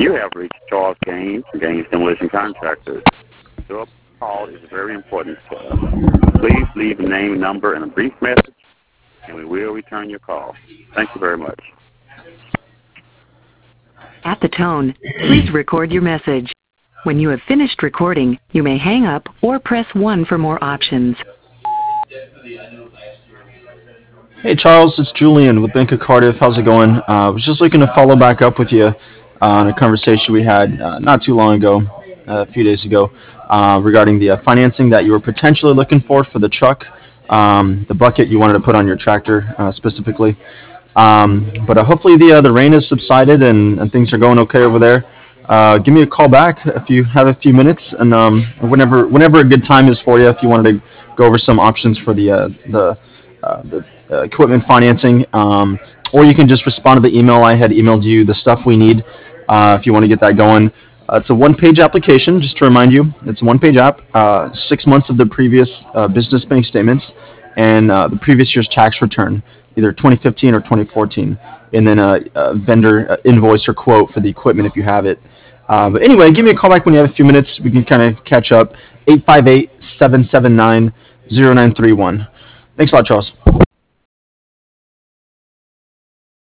You have reached Charles Gaines, Gaines Demolition Contractors. Your call is very important to us. Please leave a name, number, and a brief message, and we will return your call. Thank you very much. At the tone, please record your message. When you have finished recording, you may hang up or press 1 for more options. Hey Charles, it's Julian with Bank of Cardiff. How's it going? I was just looking to follow back up with you on a conversation we had not too long ago, a few days ago, regarding the financing that you were potentially looking for the truck, the bucket you wanted to put on your tractor specifically. But hopefully the rain has subsided and things are going okay over there. Give me a call back if you have a few minutes, and whenever a good time is for you, if you wanted to go over some options for the equipment financing, or you can just respond to the email I had emailed you, the stuff we need, if you want to get that going. It's a one-page application, just to remind you. It's a one-page app, 6 months of the previous business bank statements, and the previous year's tax return, either 2015 or 2014, and then a vendor invoice or quote for the equipment if you have it. But anyway, give me a call back when you have a few minutes. We can kind of catch up. 858-779-0931. Thanks a lot, Charles.